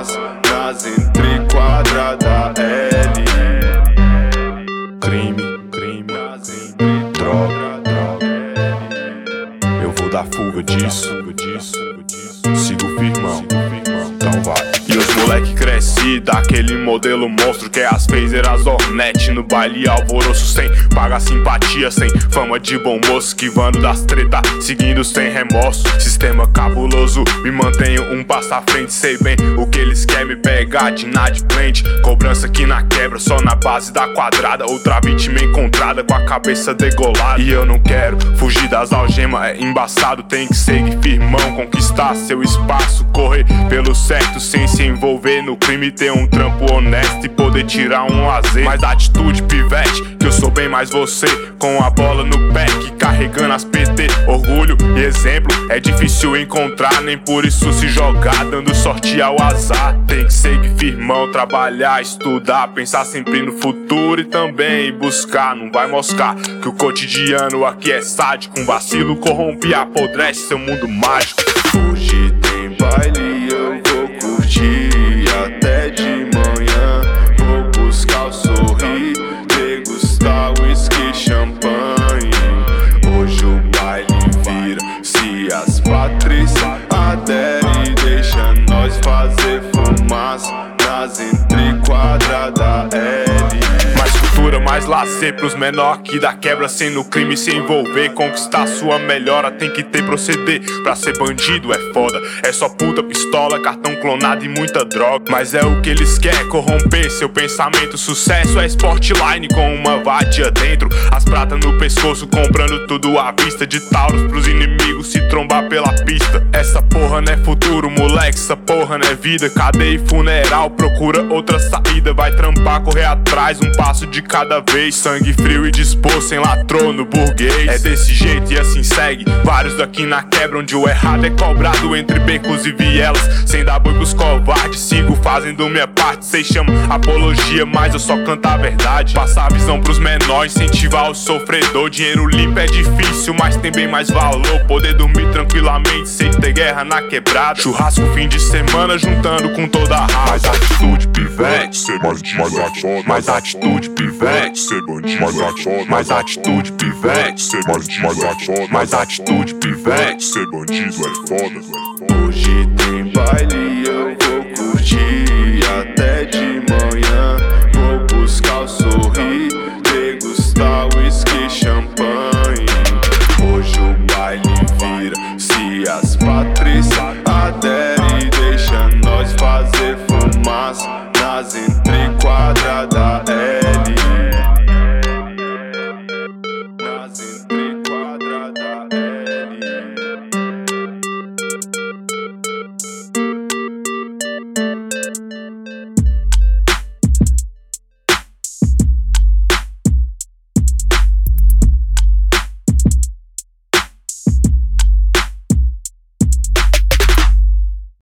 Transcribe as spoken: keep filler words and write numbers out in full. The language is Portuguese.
fumaça nas entrequadrada L. Crime, crime, crime, droga, droga. Eu vou dar fuga disso, sigo firmão, então vai. E os moleque cresce daquele modelo monstro que é as phaser, as Hornet no baile alvoroço, sem paga simpatia, sem fama de bom moço, esquivando das treta, seguindo sem remorso. Sistema cabuloso, me mantenho um passo à frente, sei bem o que eles querem me pegar de inadimplente. Cobrança aqui na quebra, só na base da quadrada, outra vítima encontrada com a cabeça degolada. E eu não quero fugir das algemas, é embaçado, tem que seguir firmão, conquistar seu espaço, correr pelo certo sem se envolver no crime, ter um trampo honesto e poder tirar um lazer. Mas atitude, pivete, que eu sou bem mais você, com a bola no pé, que carregando as P T. Orgulho e exemplo, é difícil encontrar, nem por isso se jogar, dando sorte ao azar. Tem que seguir firmão, trabalhar, estudar, pensar sempre no futuro e também buscar. Não vai moscar que o cotidiano aqui é sádico, um vacilo corrompe e apodrece seu mundo mágico. Hoje tem baile, eu vou curtir até de manhã. Vou buscar o sorrir, degustar whisky, champanhe. Hoje o baile vira, se as Patrícia aderem, deixa nós fazer fumaça nas entrequadrada L. Mais cultura, mais lazer pros menor aqui da quebra, sem no crime se envolver, conquistar sua melhora, tem que ter proceder. Pra ser bandido é foda, é só puta, pistola, cartão clonado e muita droga. Mas é o que eles querem, corromper seu pensamento. Sucesso é Sportline com uma vadia dentro, as pratas no pescoço, comprando tudo à vista. De Taurus pros inimigos se trombar pela pista. Essa porra não é futuro, moleque, essa porra não é vida. Cadeia e funeral, procura outra saída. Vai trampar, correr atrás, um passo de cada vez. Sangue frio e disposto, sem latrô no burguês. É desse jeito e assim segue. Vários daqui na quebra, onde o errado é cobrado entre becos e vielas. Sem dar boi pros covardes, sigo fazendo minha parte. Cês chamam apologia, mas eu só canto a verdade. Passar a visão pros menores, incentivar o sofredor. Dinheiro limpo é difícil, mas tem bem mais valor. Poder dormir tranquilamente sem ter guerra na quebrada. Churrasco fim de semana, juntando com toda a raça. Mais atitude, pivete, ser bandido, mais, é foda. Mais atitude, pivete, ser bandido, mais, é foda. Mais atitude, pivete, ser bandido, mais, é foda. Mais atitude, pivete, ser bandido, é foda. Hoje tem baile, eu vou curtir até de manhã. Vou buscar o sorrir, degustar whisky, champanhe. Hoje o baile vira, se as Patrícia aderem, deixa nós fazer fumaça nas entrequadrada L.